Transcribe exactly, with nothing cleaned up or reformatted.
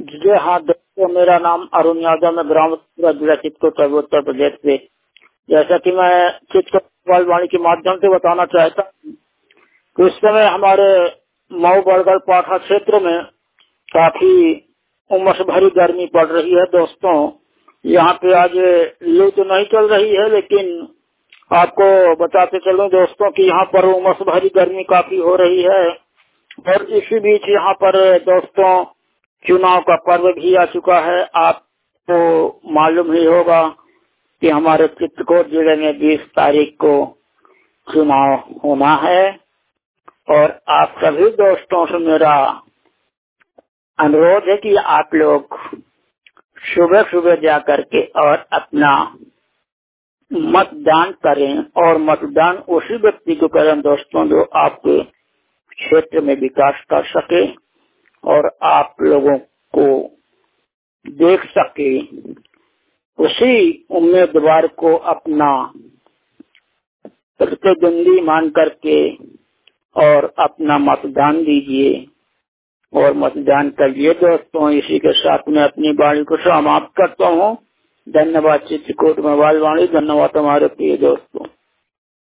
जी हाँ दोस्तों, मेरा नाम अरुण यादव, मैं ग्राम जिला चित्रकूट उत्तर प्रदेश से। जैसा कि मैं चित्रकूट वाणी के माध्यम से बताना चाहता हूँ कि इस समय हमारे मऊ बड़गढ़ पाठा क्षेत्र में काफी उमस भरी गर्मी पड़ रही है। दोस्तों, यहाँ पे आज लू तो नहीं चल रही है, लेकिन आपको बताते चलूं दोस्तों कि यहाँ पर उमस भरी गर्मी काफी हो रही है। और इसी बीच यहाँ पर दोस्तों चुनाव का पर्व भी आ चुका है। आपको मालूम ही होगा कि हमारे चित्रकूट जिले में बीस तारीख को चुनाव होना है। और आप सभी दोस्तों से मेरा अनुरोध है कि आप लोग सुबह सुबह जा करके और अपना मतदान करें, और मतदान उसी व्यक्ति को करें दोस्तों जो आपके क्षेत्र में विकास कर सके और आप लोगों को देख सके। उसी उम्मीदवार को अपना प्रतिद्वंदी मान करके और अपना मतदान दीजिए और मतदान करिए दोस्तों। इसी के साथ मैं अपनी वाणी को समाप्त करता हूँ। धन्यवाद चित्रकूट मोबाइल वाणी, धन्यवाद हमारे प्रिय दोस्तों।